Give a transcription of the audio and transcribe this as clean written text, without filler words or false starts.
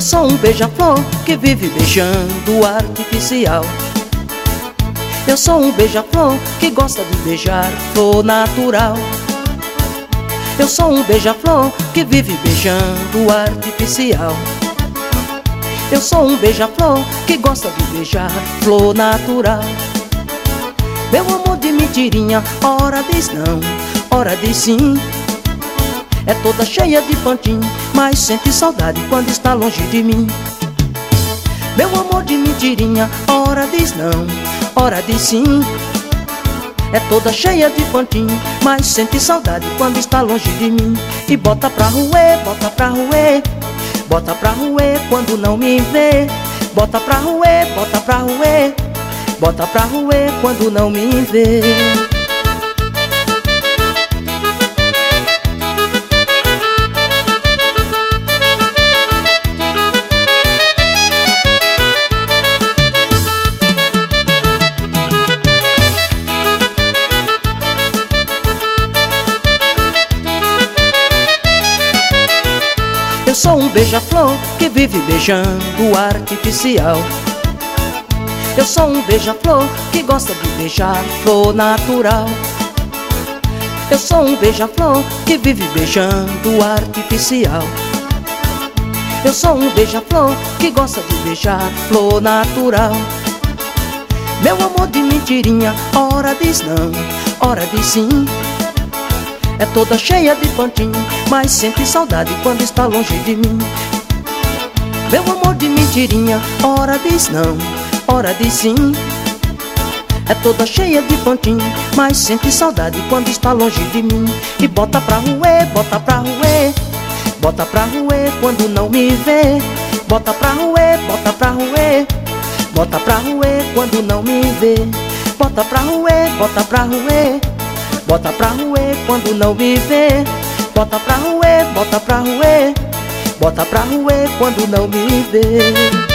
sou um beija-flor que vive beijando o artificial. Eu sou um beija-flor que gosta de beijar flor natural. Eu sou um beija-flor que vive beijando o artificial. Eu sou um beija-flor que gosta de beijar flor natural. Meu amor de mentirinha, ora diz não, ora diz sim. É toda cheia de pantin, mas sente saudade quando está longe de mim. Meu amor de mentirinha, ora diz não, ora diz sim. É toda cheia de pantin, mas sente saudade quando está longe de mim. E bota pra roer, bota pra roer, bota pra roer quando não me vê. Bota pra roer, bota pra roer, bota pra roer quando não me vê. Eu sou um beija-flor que vive beijando o artificial. Eu sou um beija-flor que gosta de beijar flor natural. Eu sou um beija-flor que vive beijando o artificial. Eu sou um beija-flor que gosta de beijar flor natural. Meu amor de mentirinha, ora diz não, ora diz sim. É toda cheia de pantin, mas sente saudade quando está longe de mim. Meu amor de mentirinha, ora diz não, ora diz sim. É toda cheia de pantin, mas sente saudade quando está longe de mim. E bota pra roer, bota pra roer, bota pra roer quando não me vê. Bota pra roer, bota pra roer, bota pra roer quando não me vê. Bota pra roer, bota pra roer, bota pra roer quando não me vê. Bota pra roer, bota pra roer, bota pra roer quando não me vê.